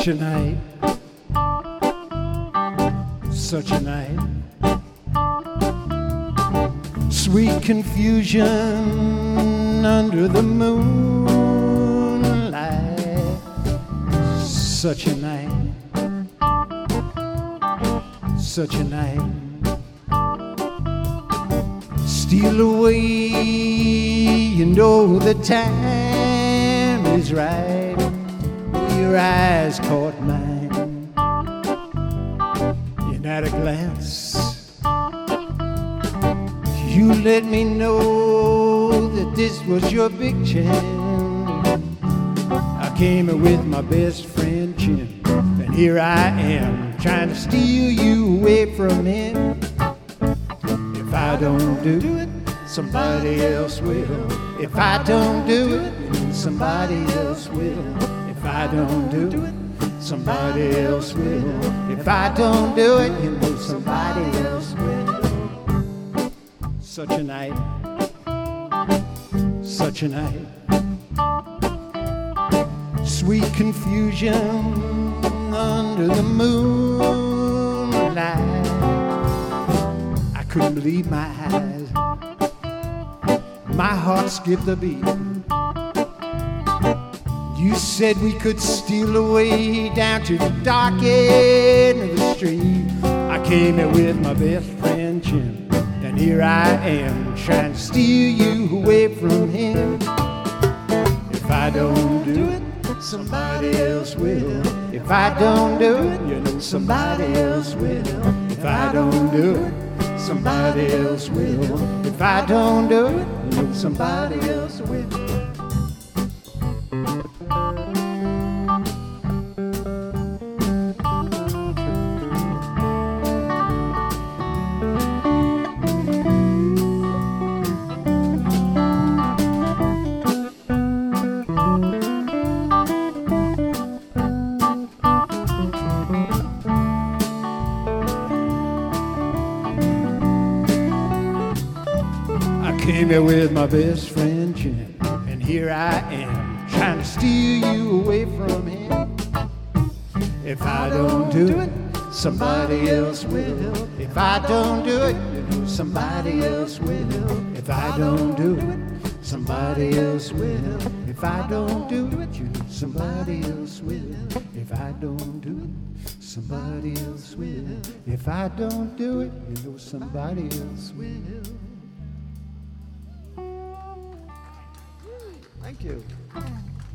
Such a night, such a night. Sweet confusion under the moonlight. Such a night, such a night. Steal away, you know the time is right. Your eyes caught mine, and at a glance you let me know that this was your big chance. I came here with my best friend Jim, and here I am trying to steal you away from him. If I don't do it, somebody else will. If I don't do it, somebody else will. If I don't do it, somebody else will. If I don't do it, you know somebody else will. Such a night, such a night. Sweet confusion under the moonlight. I couldn't believe my eyes. My heart skipped a beat. You said we could steal away down to the dark end of the street. I came here with my best friend Jim, and here I am trying to steal you away from him. If I don't do it, somebody else will. If I don't do it, you know somebody else will. If I don't do it, somebody else will. If I don't do it, you know somebody else will. Came here with my best friend Jim, and here I am trying to steal you away from him. If I don't do it, somebody else will. If I don't do it, you know somebody else will. If I don't do it, somebody else will. If I don't do it, you know somebody else will. If I don't do it, somebody else will. If I don't do it, you know somebody else will. Thank you.